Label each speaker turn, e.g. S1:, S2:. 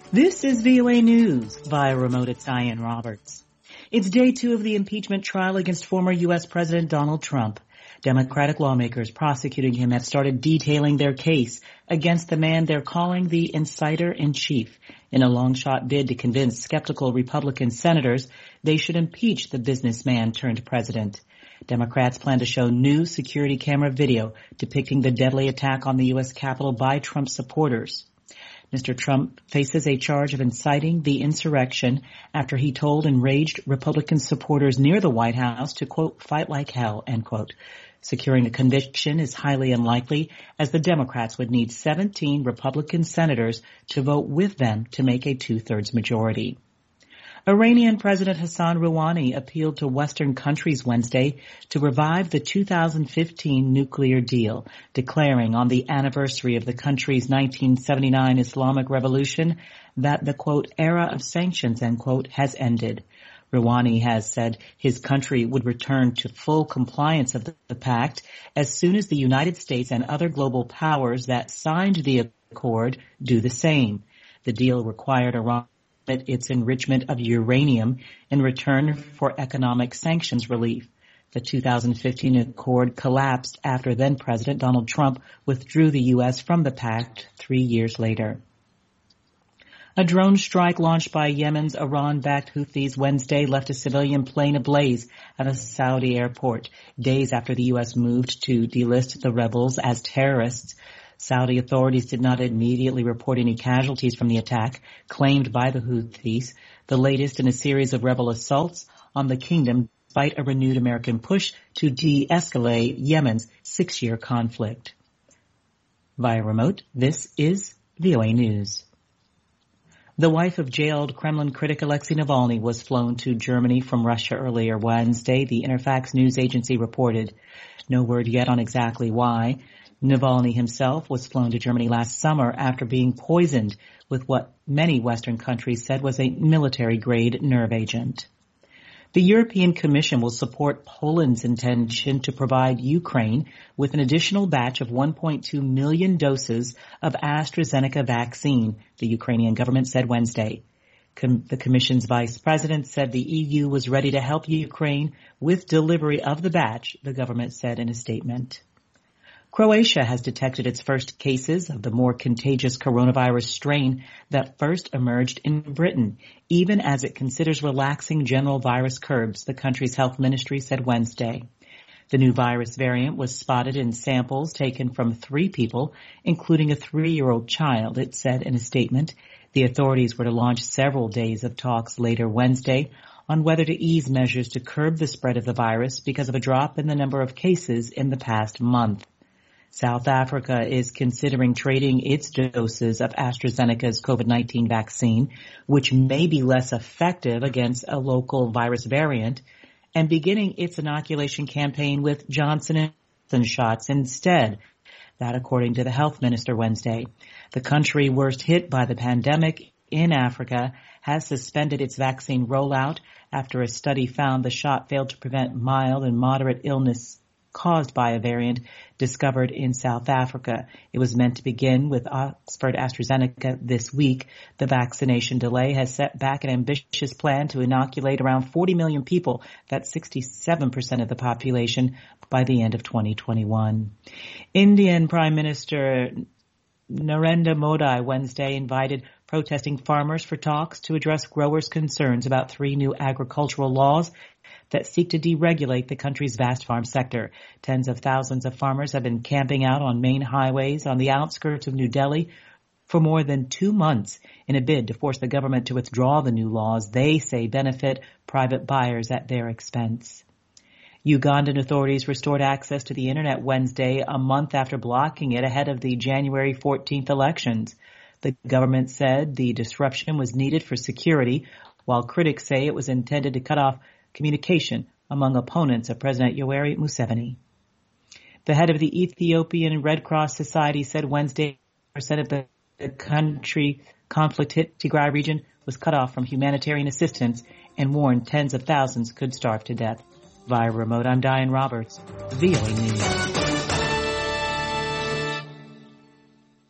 S1: This is VOA News via remote at Diane Roberts. It's day 2 of the impeachment trial against former U.S. President Donald Trump. Democratic lawmakers prosecuting him have started detailing their case against the man they're calling the inciter-in-chief in a long-shot bid to convince skeptical Republican senators they should impeach the businessman turned president. Democrats plan to show new security camera video depicting the deadly attack on the U.S. Capitol by Trump supporters. Mr. Trump faces a charge of inciting the insurrection after he told enraged Republican supporters near the White House to, quote, fight like hell, end quote. Securing a conviction is highly unlikely, as the Democrats would need 17 Republican senators to vote with them to make a 2/3 majority. Iranian President Hassan Rouhani appealed to Western countries Wednesday to revive the 2015 nuclear deal, declaring on the anniversary of the country's 1979 Islamic Revolution that the, quote, era of sanctions, end quote, has ended. Rouhani has said his country would return to full compliance of the pact as soon as the United States and other global powers that signed the accord do the same. The deal required Iran its enrichment of uranium in return for economic sanctions relief. The 2015 accord collapsed after then-President Donald Trump withdrew the U.S. from the pact 3 years later. A drone strike launched by Yemen's Iran-backed Houthis Wednesday left a civilian plane ablaze at a Saudi airport, days after the U.S. moved to delist the rebels as terrorists. Saudi authorities did not immediately report any casualties from the attack claimed by the Houthis, the latest in a series of rebel assaults on the kingdom despite a renewed American push to de-escalate Yemen's 6-year conflict. Via remote, this is VOA News. The wife of jailed Kremlin critic Alexei Navalny was flown to Germany from Russia earlier Wednesday, the Interfax news agency reported. No word yet on exactly why. Navalny himself was flown to Germany last summer after being poisoned with what many Western countries said was a military-grade nerve agent. The European Commission will support Poland's intention to provide Ukraine with an additional batch of 1.2 million doses of AstraZeneca vaccine, the Ukrainian government said Wednesday. The Commission's vice president said the EU was ready to help Ukraine with delivery of the batch, the government said in a statement. Croatia has detected its first cases of the more contagious coronavirus strain that first emerged in Britain, even as it considers relaxing general virus curbs, the country's health ministry said Wednesday. The new virus variant was spotted in samples taken from 3 people, including a 3-year-old child, it said in a statement. The authorities were to launch several days of talks later Wednesday on whether to ease measures to curb the spread of the virus because of a drop in the number of cases in the past month. South Africa is considering trading its doses of AstraZeneca's COVID-19 vaccine, which may be less effective against a local virus variant, and beginning its inoculation campaign with Johnson & Johnson shots instead. That according to the health minister Wednesday. The country worst hit by the pandemic in Africa has suspended its vaccine rollout after a study found the shot failed to prevent mild and moderate illness caused by a variant discovered in South Africa. It was meant to begin with Oxford AstraZeneca this week. The vaccination delay has set back an ambitious plan to inoculate around 40 million people, that's 67% of the population, by the end of 2021. Indian Prime Minister Narendra Modi Wednesday invited protesting farmers for talks to address growers' concerns about 3 new agricultural laws that seek to deregulate the country's vast farm sector. Tens of thousands of farmers have been camping out on main highways on the outskirts of New Delhi for more than 2 months in a bid to force the government to withdraw the new laws they say benefit private buyers at their expense. Ugandan authorities restored access to the internet Wednesday, a month after blocking it ahead of the January 14th elections. The government said the disruption was needed for security, while critics say it was intended to cut off communication among opponents of President Yoweri Museveni. The head of the Ethiopian Red Cross Society said Wednesday 1% of the country conflict-hit Tigray region was cut off from humanitarian assistance and warned tens of thousands could starve to death. Via remote, I'm Diane Roberts, VOA News.